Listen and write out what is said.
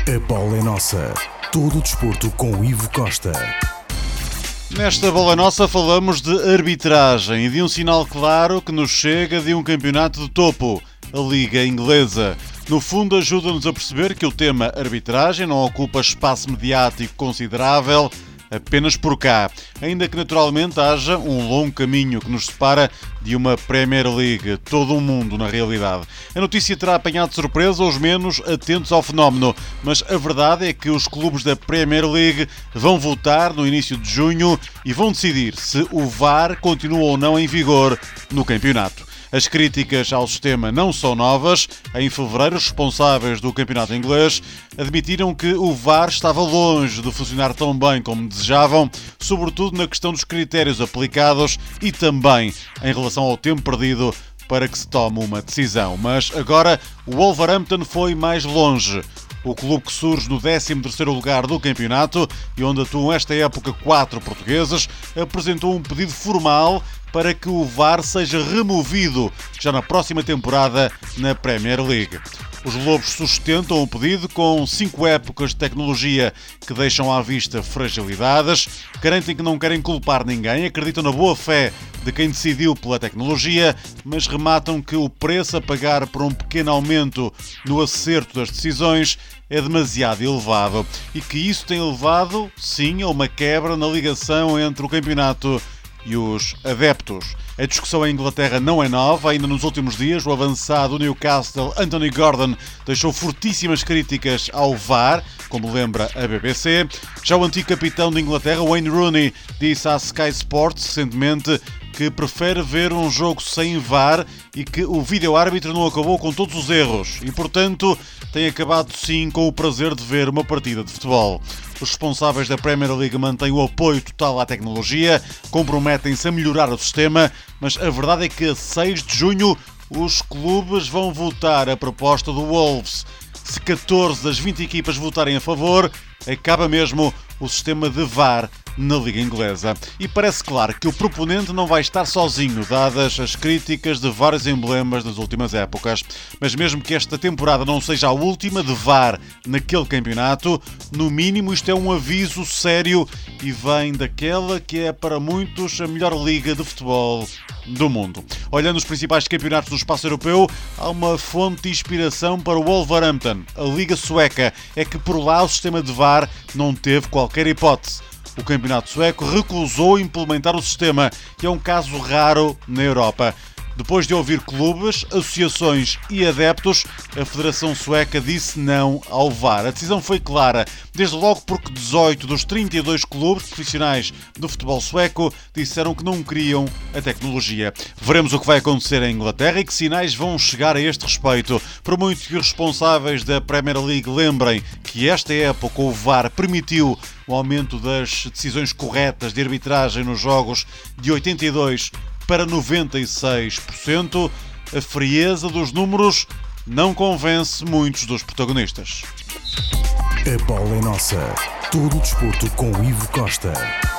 A bola é nossa. Todo o desporto com Ivo Costa. Nesta bola nossa falamos de arbitragem e de um sinal claro que nos chega de um campeonato de topo, a Liga Inglesa. No fundo, ajuda-nos a perceber que o tema arbitragem não ocupa espaço mediático considerável apenas por cá, ainda que naturalmente haja um longo caminho que nos separa de uma Premier League, todo um mundo na realidade. A notícia terá apanhado de surpresa os menos atentos ao fenómeno, mas a verdade é que os clubes da Premier League vão votar no início de junho e vão decidir se o VAR continua ou não em vigor no campeonato. As críticas ao sistema não são novas. Em fevereiro, os responsáveis do campeonato inglês admitiram que o VAR estava longe de funcionar tão bem como desejavam, sobretudo na questão dos critérios aplicados e também em relação ao tempo perdido para que se tome uma decisão. Mas agora o Wolverhampton foi mais longe. O clube que surge no 13º lugar do campeonato e onde atuam esta época 4 portugueses, apresentou um pedido formal para que o VAR seja removido já na próxima temporada na Premier League. Os Lobos sustentam o pedido com 5 épocas de tecnologia que deixam à vista fragilidades, garantem que não querem culpar ninguém, acreditam na boa fé de quem decidiu pela tecnologia, mas rematam que o preço a pagar por um pequeno aumento no acerto das decisões é demasiado elevado e que isso tem levado, sim, a uma quebra na ligação entre o campeonato e os adeptos. A discussão em Inglaterra não é nova. Ainda nos últimos dias, o avançado Newcastle, Anthony Gordon, deixou fortíssimas críticas ao VAR, como lembra a BBC. Já o antigo capitão de Inglaterra, Wayne Rooney, disse à Sky Sports recentemente que prefere ver um jogo sem VAR e que o vídeo-árbitro não acabou com todos os erros e, portanto, tem acabado sim com o prazer de ver uma partida de futebol. Os responsáveis da Premier League mantêm o apoio total à tecnologia, comprometem-se a melhorar o sistema, mas a verdade é que a 6 de junho os clubes vão votar a proposta do Wolves. Se 14 das 20 equipas votarem a favor, acaba mesmo o sistema de VAR na Liga Inglesa. E parece claro que o proponente não vai estar sozinho, dadas as críticas de vários emblemas das últimas épocas. Mas mesmo que esta temporada não seja a última de VAR naquele campeonato, no mínimo isto é um aviso sério e vem daquela que é para muitos a melhor liga de futebol do mundo. Olhando os principais campeonatos do espaço europeu, há uma fonte de inspiração para o Wolverhampton. A Liga Sueca é que por lá o sistema de VAR não teve qualquer hipótese. O campeonato sueco recusou implementar o sistema, que é um caso raro na Europa. Depois de ouvir clubes, associações e adeptos, a Federação Sueca disse não ao VAR. A decisão foi clara, desde logo porque 18 dos 32 clubes profissionais do futebol sueco disseram que não queriam a tecnologia. Veremos o que vai acontecer em Inglaterra e que sinais vão chegar a este respeito. Por muito que os responsáveis da Premier League lembrem que esta época o VAR permitiu o aumento das decisões corretas de arbitragem nos jogos de 82% para 96%, a frieza dos números não convence muitos dos protagonistas. A bola é nossa. Todo o desporto com Ivo Costa.